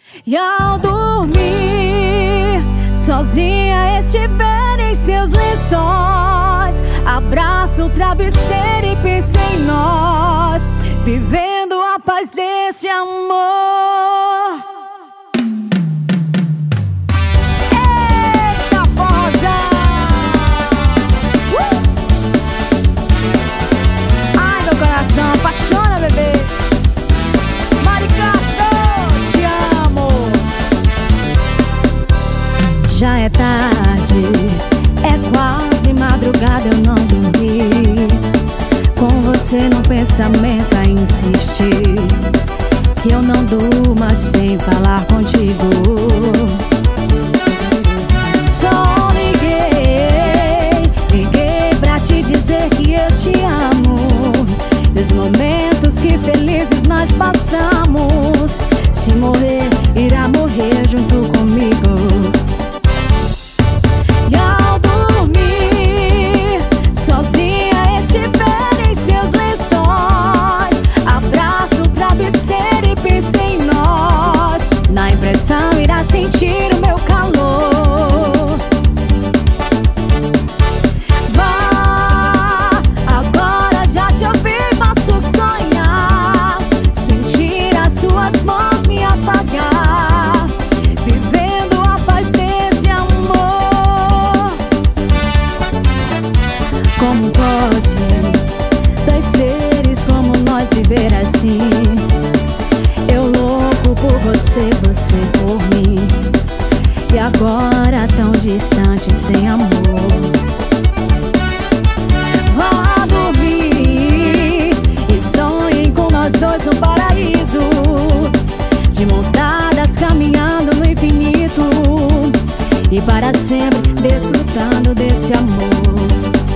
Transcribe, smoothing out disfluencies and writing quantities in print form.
E ao dormir, sozinha estiver em seus lençóis, abraço o travesseiro e pense em nós, vivendo a paz desse amor. Eita, posa! Ai, meu coração, apaixona, bebê. Já é tarde, é quase madrugada, eu não dormi. Com você no pensamento a insistir, que eu não durma sem falar contigo. Só liguei pra te dizer que eu te amo. E os momentos que felizes nós passamos, se morrer, irá morrer junto comigo. Irá sentir o meu calor. Vá, agora já te ouvi, posso sonhar, sentir as suas mãos me apagar, vivendo a paz desse amor. Como pode dois seres como nós viver assim? Eu louco por você, você por mim, e agora tão distante, sem amor. Vá dormir e sonhem com nós dois no paraíso, de mãos dadas caminhando no infinito, e para sempre desfrutando desse amor.